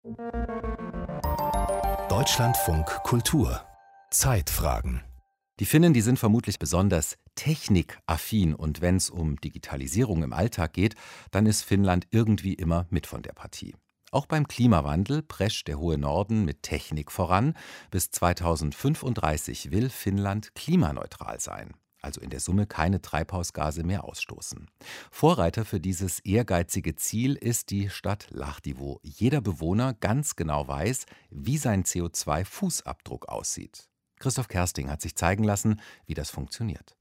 Deutschlandfunk Kultur Zeitfragen. Die Finnen, die sind vermutlich besonders technikaffin, und wenn es um Digitalisierung im Alltag geht, dann ist Finnland irgendwie immer mit von der Partie. Auch beim Klimawandel prescht der hohe Norden mit Technik voran. Bis 2035 will Finnland klimaneutral sein, also in der Summe keine Treibhausgase mehr ausstoßen. Vorreiter für dieses ehrgeizige Ziel ist die Stadt Lahti, wo jeder Bewohner ganz genau weiß, wie sein CO2-Fußabdruck aussieht. Christoph Kersting hat sich zeigen lassen, wie das funktioniert.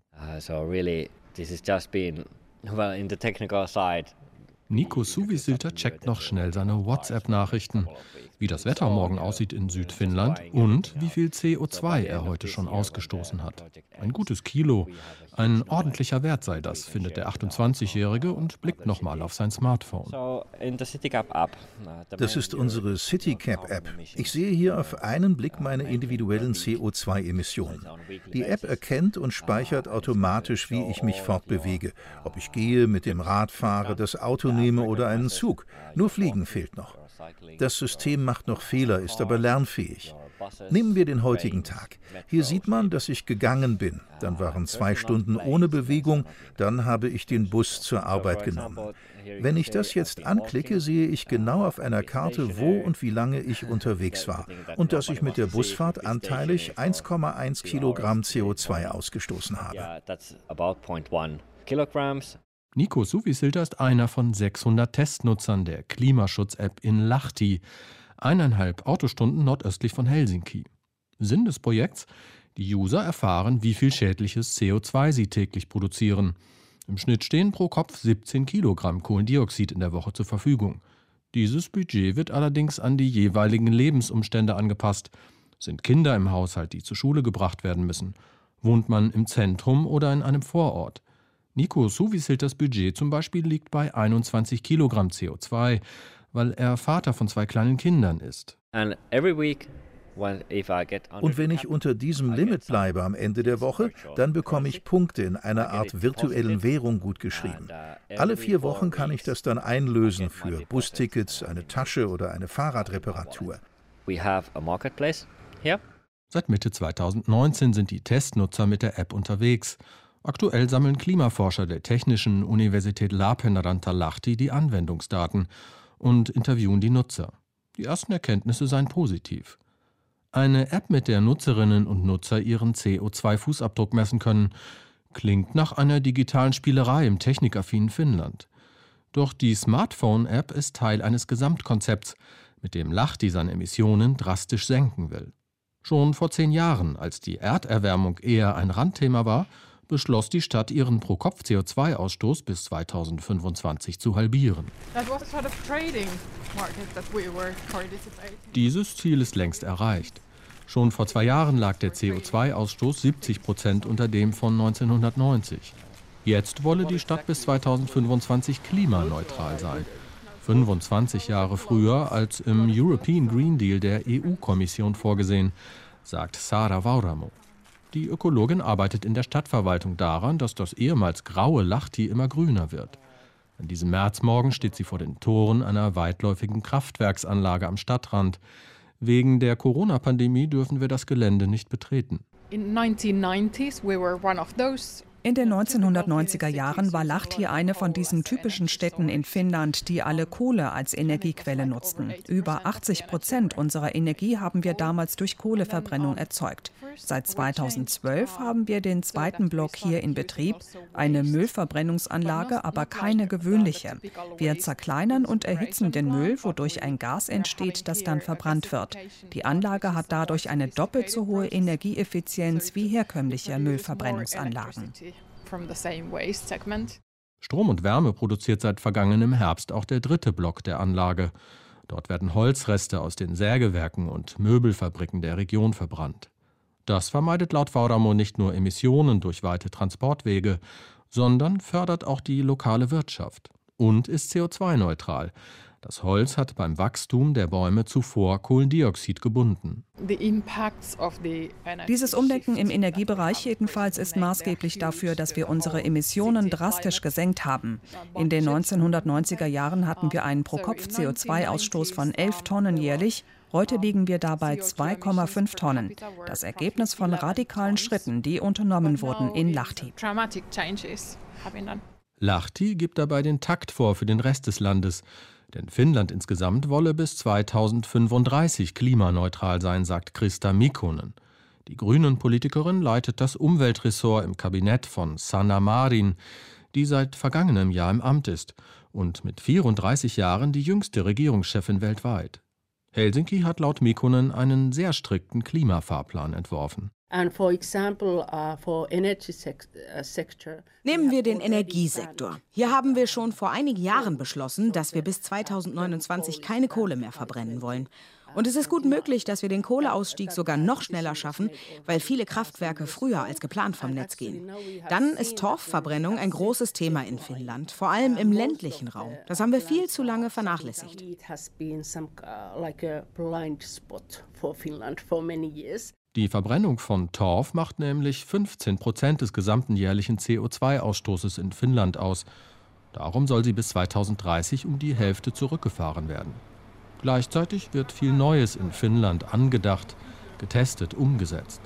Nico Suvisilta checkt noch schnell seine WhatsApp-Nachrichten, wie das Wetter morgen aussieht in Südfinnland und wie viel CO2 er heute schon ausgestoßen hat. Ein gutes Kilo. Ein ordentlicher Wert sei das, findet der 28-Jährige und blickt nochmal auf sein Smartphone. Das ist unsere CityCap-App. Ich sehe hier auf einen Blick meine individuellen CO2-Emissionen. Die App erkennt und speichert automatisch, wie ich mich fortbewege. Ob ich gehe, mit dem Rad fahre, das Auto nehme oder einen Zug. Nur Fliegen fehlt noch. Das System macht noch Fehler, ist aber lernfähig. Nehmen wir den heutigen Tag. Hier sieht man, dass ich gegangen bin. Dann waren 2 Stunden ohne Bewegung, dann habe ich den Bus zur Arbeit genommen. Wenn ich das jetzt anklicke, sehe ich genau auf einer Karte, wo und wie lange ich unterwegs war und dass ich mit der Busfahrt anteilig 1,1 Kilogramm CO2 ausgestoßen habe. Nico Suvisilta ist einer von 600 Testnutzern der Klimaschutz-App in Lahti, 1,5 Autostunden nordöstlich von Helsinki. Sinn des Projekts? Die User erfahren, wie viel schädliches CO2 sie täglich produzieren. Im Schnitt stehen pro Kopf 17 Kilogramm Kohlendioxid in der Woche zur Verfügung. Dieses Budget wird allerdings an die jeweiligen Lebensumstände angepasst. Sind Kinder im Haushalt, die zur Schule gebracht werden müssen? Wohnt man im Zentrum oder in einem Vorort? Nico Suvisiltas Budget zum Beispiel liegt bei 21 Kilogramm CO2, weil er Vater von 2 kleinen Kindern ist. Und wenn ich unter diesem Limit bleibe am Ende der Woche, dann bekomme ich Punkte in einer Art virtuellen Währung gutgeschrieben. Alle 4 Wochen kann ich das dann einlösen für Bustickets, eine Tasche oder eine Fahrradreparatur. Seit Mitte 2019 sind die Testnutzer mit der App unterwegs. Aktuell sammeln Klimaforscher der Technischen Universität Lappeenranta Lahti die Anwendungsdaten und interviewen die Nutzer. Die ersten Erkenntnisse seien positiv. Eine App, mit der Nutzerinnen und Nutzer ihren CO2-Fußabdruck messen können, klingt nach einer digitalen Spielerei im technikaffinen Finnland. Doch die Smartphone-App ist Teil eines Gesamtkonzepts, mit dem Lahti seine Emissionen drastisch senken will. Schon vor 10 Jahren, als die Erderwärmung eher ein Randthema war, beschloss die Stadt, ihren Pro-Kopf-CO2-Ausstoß bis 2025 zu halbieren. Dieses Ziel ist längst erreicht. Schon vor 2 Jahren lag der CO2-Ausstoß 70% unter dem von 1990. Jetzt wolle die Stadt bis 2025 klimaneutral sein. 25 Jahre früher als im European Green Deal der EU-Kommission vorgesehen, sagt Saara Vauramo. Die Ökologin arbeitet in der Stadtverwaltung daran, dass das ehemals graue Lahti immer grüner wird. An diesem Märzmorgen steht sie vor den Toren einer weitläufigen Kraftwerksanlage am Stadtrand. Wegen der Corona-Pandemie dürfen wir das Gelände nicht betreten. In den 1990er Jahren war Lahti eine von diesen typischen Städten in Finnland, die alle Kohle als Energiequelle nutzten. Über 80% unserer Energie haben wir damals durch Kohleverbrennung erzeugt. Seit 2012 haben wir den 2. Block hier in Betrieb, eine Müllverbrennungsanlage, aber keine gewöhnliche. Wir zerkleinern und erhitzen den Müll, wodurch ein Gas entsteht, das dann verbrannt wird. Die Anlage hat dadurch eine doppelt so hohe Energieeffizienz wie herkömmliche Müllverbrennungsanlagen. Strom und Wärme produziert seit vergangenem Herbst auch der 3. Block der Anlage. Dort werden Holzreste aus den Sägewerken und Möbelfabriken der Region verbrannt. Das vermeidet laut Vauramo nicht nur Emissionen durch weite Transportwege, sondern fördert auch die lokale Wirtschaft und ist CO2-neutral. Das Holz hat beim Wachstum der Bäume zuvor Kohlendioxid gebunden. Dieses Umdenken im Energiebereich jedenfalls ist maßgeblich dafür, dass wir unsere Emissionen drastisch gesenkt haben. In den 1990er Jahren hatten wir einen Pro-Kopf-CO2-Ausstoß von 11 Tonnen jährlich. Heute liegen wir dabei 2,5 Tonnen. Das Ergebnis von radikalen Schritten, die unternommen wurden in Lahti. Lahti gibt dabei den Takt vor für den Rest des Landes. Denn Finnland insgesamt wolle bis 2035 klimaneutral sein, sagt Krista Mikkonen. Die Grünen-Politikerin leitet das Umweltressort im Kabinett von Sanna Marin, die seit vergangenem Jahr im Amt ist und mit 34 Jahren die jüngste Regierungschefin weltweit. Helsinki hat laut Mikkonen einen sehr strikten Klimafahrplan entworfen. Nehmen wir den Energiesektor. Hier haben wir schon vor einigen Jahren beschlossen, dass wir bis 2029 keine Kohle mehr verbrennen wollen. Und es ist gut möglich, dass wir den Kohleausstieg sogar noch schneller schaffen, weil viele Kraftwerke früher als geplant vom Netz gehen. Dann ist Torfverbrennung ein großes Thema in Finnland, vor allem im ländlichen Raum. Das haben wir viel zu lange vernachlässigt. Die Verbrennung von Torf macht nämlich 15% des gesamten jährlichen CO2-Ausstoßes in Finnland aus. Darum soll sie bis 2030 um die Hälfte zurückgefahren werden. Gleichzeitig wird viel Neues in Finnland angedacht, getestet, umgesetzt.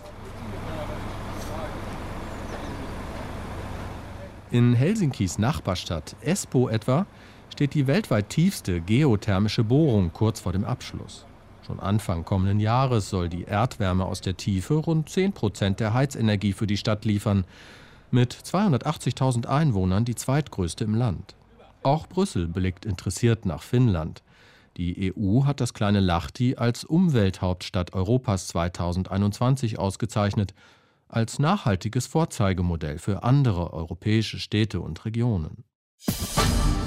In Helsinkis Nachbarstadt Espoo etwa steht die weltweit tiefste geothermische Bohrung kurz vor dem Abschluss. Schon Anfang kommenden Jahres soll die Erdwärme aus der Tiefe rund 10% der Heizenergie für die Stadt liefern. Mit 280.000 Einwohnern die zweitgrößte im Land. Auch Brüssel blickt interessiert nach Finnland. Die EU hat das kleine Lahti als Umwelthauptstadt Europas 2021 ausgezeichnet, als nachhaltiges Vorzeigemodell für andere europäische Städte und Regionen.